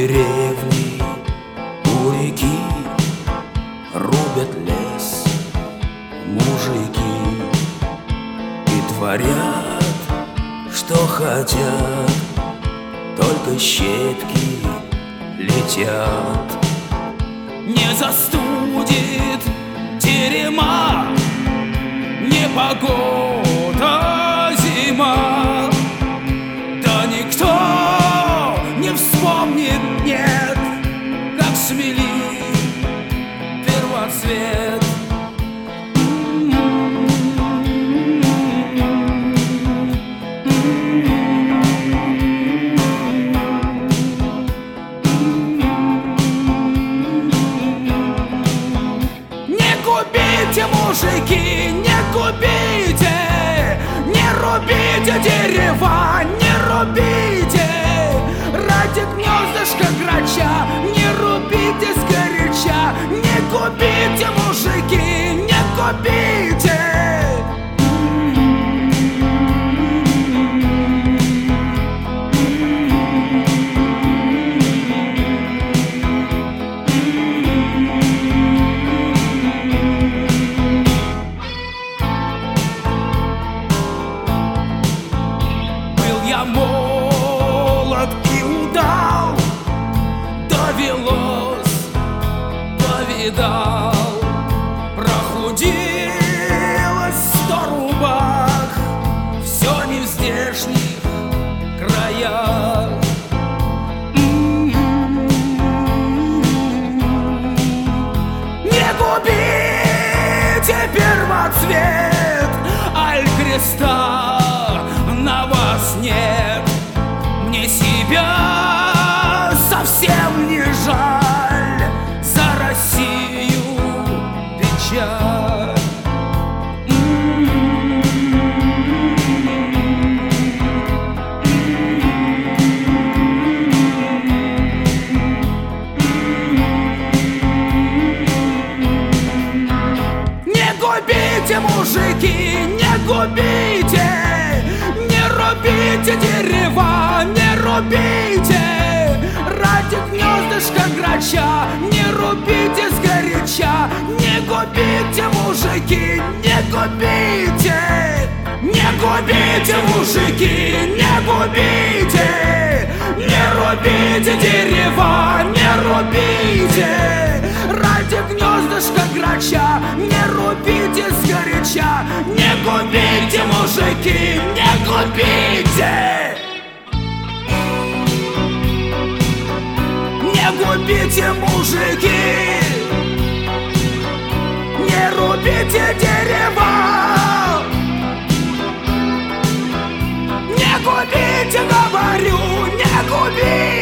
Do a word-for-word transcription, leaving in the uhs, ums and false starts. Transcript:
деревни у реки рубят лес мужики и творят, что хотят, только щепки летят. Не застудит терема непогода зима, да никто не вспомнит, нет, как смели первоцвет. Мужики, не губите, не рубите дерева, не рубите ради гнездышка грача, не рубите сгоряча, не губите, мужики, не губите. Молод и удал, довелось, повидал, прохудилось сто рубах, все не в здешних краях. Не губите первоцвет, аль креста на вас нет. Мне себя совсем не жаль, за Россию печаль. Не губите, мужики, не губите, не рубите дерева, не рубите ради гнездышка грача, не рубите сгоряча, не губите, мужики, не губите, не губите, мужики, не губите, не рубите дерева, не рубите ради гнездышка грача, не рубите сгоряча, не губите, мужики, не губите. Не губите, мужики, не рубите дерева, не губите, говорю, не губите.